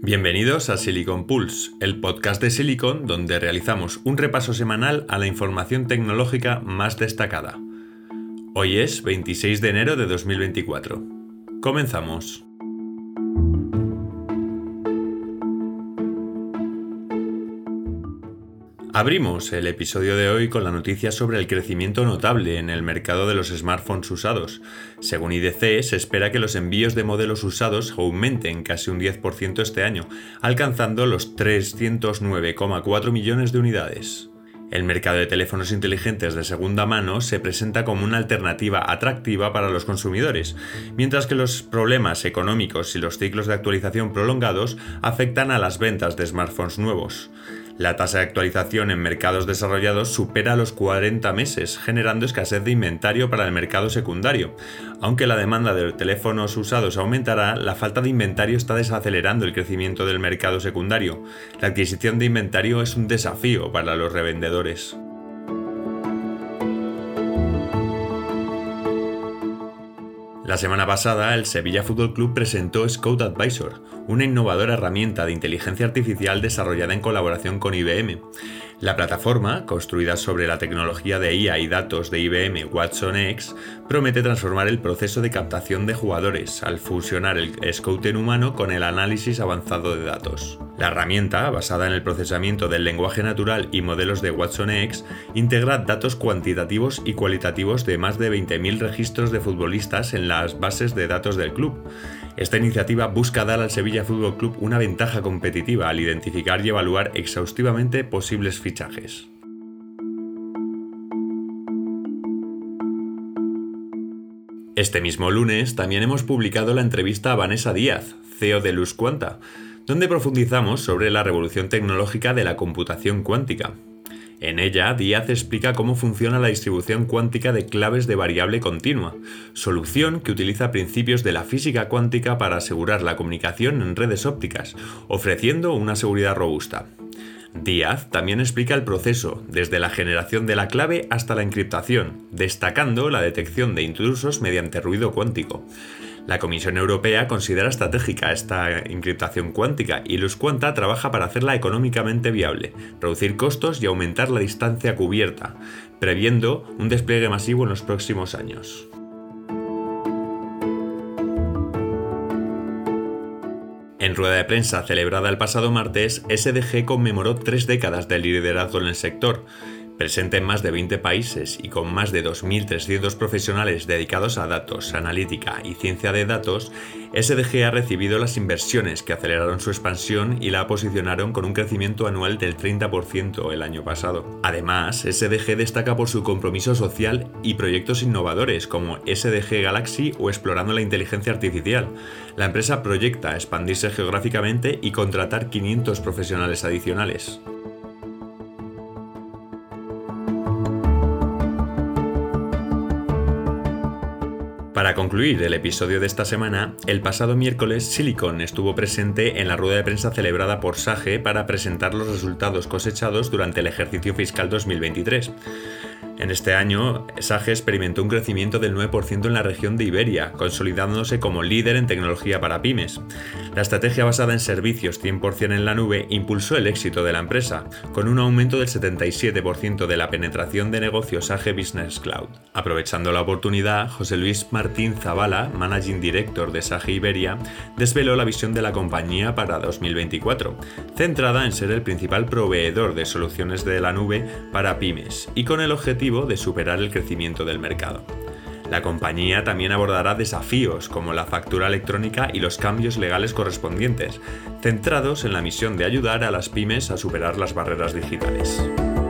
Bienvenidos a Silicon Pulse, el podcast de Silicon donde realizamos un repaso semanal a la información tecnológica más destacada. Hoy es 26 de enero de 2024. Comenzamos. Abrimos el episodio de hoy con la noticia sobre el crecimiento notable en el mercado de los smartphones usados. Según IDC, se espera que los envíos de modelos usados aumenten casi un 10% este año, alcanzando los 309,4 millones de unidades. El mercado de teléfonos inteligentes de segunda mano se presenta como una alternativa atractiva para los consumidores, mientras que los problemas económicos y los ciclos de actualización prolongados afectan a las ventas de smartphones nuevos. La tasa de actualización en mercados desarrollados supera los 40 meses, generando escasez de inventario para el mercado secundario. Aunque la demanda de teléfonos usados aumentará, la falta de inventario está desacelerando el crecimiento del mercado secundario. La adquisición de inventario es un desafío para los revendedores. La semana pasada, el Sevilla Fútbol Club presentó Scout Advisor, una innovadora herramienta de inteligencia artificial desarrollada en colaboración con IBM. La plataforma, construida sobre la tecnología de IA y datos de IBM watsonx, promete transformar el proceso de captación de jugadores al fusionar el scouting humano con el análisis avanzado de datos. La herramienta, basada en el procesamiento del lenguaje natural y modelos de watsonx, integra datos cuantitativos y cualitativos de más de 20.000 registros de futbolistas en las bases de datos del club. Esta iniciativa busca dar al Sevilla Fútbol Club una ventaja competitiva al identificar y evaluar exhaustivamente posibles fichajes. Este mismo lunes también hemos publicado la entrevista a Vanessa Díaz, CEO de Lusquanta, donde profundizamos sobre la revolución tecnológica de la computación cuántica. En ella, Díaz explica cómo funciona la distribución cuántica de claves de variable continua, solución que utiliza principios de la física cuántica para asegurar la comunicación en redes ópticas, ofreciendo una seguridad robusta. Díaz también explica el proceso, desde la generación de la clave hasta la encriptación, destacando la detección de intrusos mediante ruido cuántico. La Comisión Europea considera estratégica esta encriptación cuántica y Lusquanta trabaja para hacerla económicamente viable, reducir costos y aumentar la distancia cubierta, previendo un despliegue masivo en los próximos años. En rueda de prensa celebrada el pasado martes, SDG conmemoró 3 décadas de liderazgo en el sector. Presente en más de 20 países y con más de 2.300 profesionales dedicados a datos, analítica y ciencia de datos, SDG ha recibido las inversiones que aceleraron su expansión y la posicionaron con un crecimiento anual del 30% el año pasado. Además, SDG destaca por su compromiso social y proyectos innovadores como SDG Galaxy o Explorando la Inteligencia Artificial. La empresa proyecta expandirse geográficamente y contratar 500 profesionales adicionales. Para concluir el episodio de esta semana, el pasado miércoles Silicon estuvo presente en la rueda de prensa celebrada por Sage para presentar los resultados cosechados durante el ejercicio fiscal 2023. En este año, Sage experimentó un crecimiento del 9% en la región de Iberia, consolidándose como líder en tecnología para pymes. La estrategia basada en servicios 100% en la nube impulsó el éxito de la empresa, con un aumento del 77% de la penetración de negocios Sage Business Cloud. Aprovechando la oportunidad, José Luis Martín Zavala, Managing Director de Sage Iberia, desveló la visión de la compañía para 2024, centrada en ser el principal proveedor de soluciones de la nube para pymes y con el objetivo de superar el crecimiento del mercado. La compañía también abordará desafíos como la factura electrónica y los cambios legales correspondientes, centrados en la misión de ayudar a las pymes a superar las barreras digitales.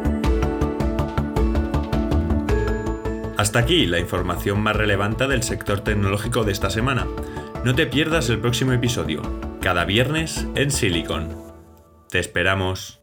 Hasta aquí la información más relevante del sector tecnológico de esta semana. No te pierdas el próximo episodio, cada viernes en Silicon. Te esperamos.